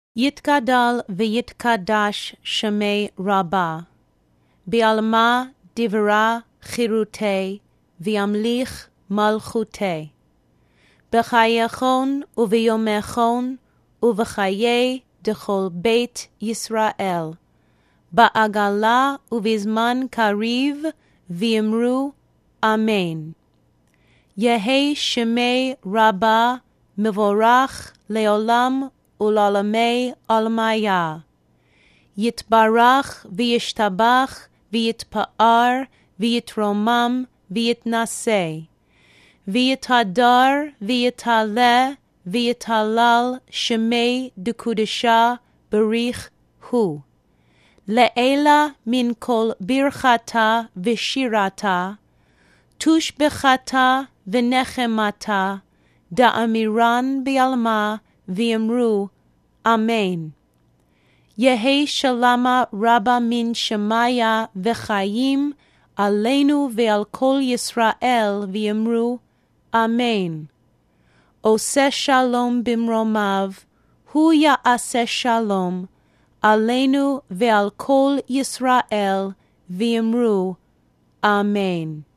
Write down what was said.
יתגדל ויתקדש שמי רבה, בעלמא דברה חירותי, וימליך מלכותי. בחייכון וביומכון, ובחיי דכל בית ישראל, בעגלה ובזמן קריב, ואמרו אמן. יהי שמי רבה מבורך לעולם ולעולמי עלמיה. יתברך וישתבח ויתפאר ויתרומם ויתנשא. ויתהדר ויתעלה ויתהלל שמי דקודשה בריך הוא. לעילה מן כל ברכתה ושירתה, תושבחתה ונחמתה, דאמירן בעלמא ואמרו אמן. יהי שלמה רבה מן שמיה וחיים עלינו ועל כל ישראל ואמרו אמן. עושה שלום במרומיו, הוא יעשה שלום עלינו ועל כל ישראל ואמרו אמן.